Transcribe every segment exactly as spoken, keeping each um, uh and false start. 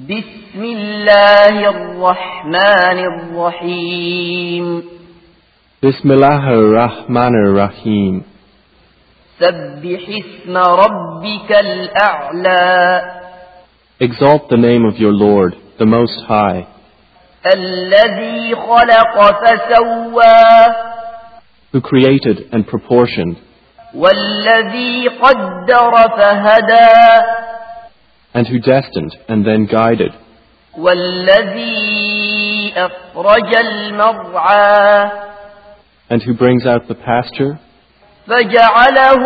بسم الله الرحمن الرحيم Bismillahir Rahmanir Rahim. سبح اسم ربك الأعلى Exalt the name of your Lord, the Most High, الذي خلق فسوى who created and proportioned, والذي قدر فهدى and who destined and then guided, والذي أخرج المرعى and who brings out the pasture فجعله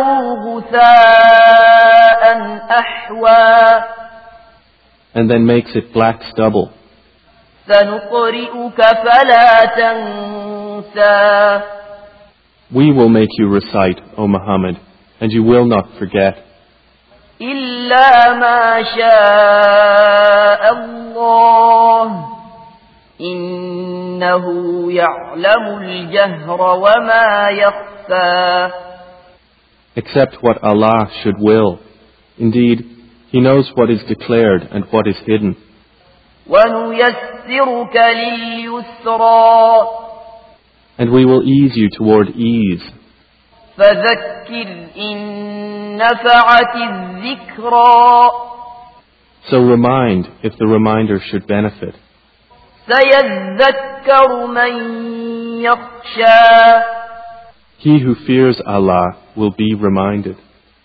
غثاء أحوى and then makes it black stubble. سنقرئك فلا تنسى We will make you recite, O Muhammad, and you will not forget, إلا ما شاء الله إنه يعلم الجهر وما يخفى except what Allah should will. Indeed, He knows what is declared and what is hidden. ونيسرك لليسرى And we will ease you toward ease. فذكر إن نفعت الذكرى So remind if the reminder should benefit. سيذكر من يخشى He who fears Allah will be reminded.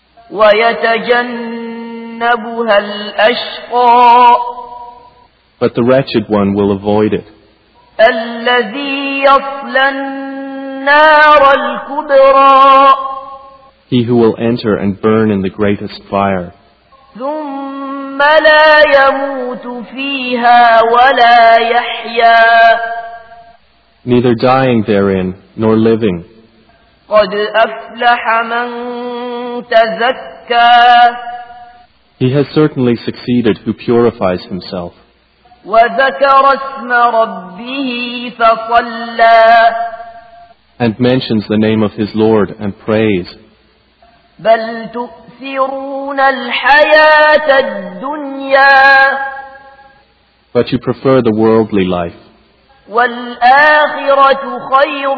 ويتجنبها الأشقى But the wretched one will avoid it. الذي يصلى النار الكبرى He who will enter and burn in the greatest fire, ثم لا يموت فيها ولا يحيا neither dying therein nor living. قد أفلح من تزكى He has certainly succeeded who purifies himself وذكر اسم ربه فصلى and mentions the name of his Lord and prays. بل تؤثرون الحياة الدنيا But you prefer the worldly life, والآخرة خير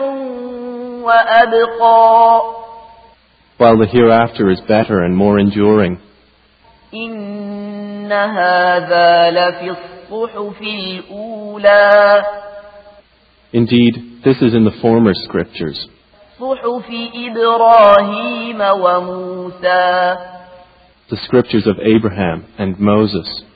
وأبقى while the hereafter is better and more enduring. إن هذا لفي الصحف الأولى Indeed, this is in the former scriptures, صحف إبراهيم وموسى the scriptures of Abraham and Moses.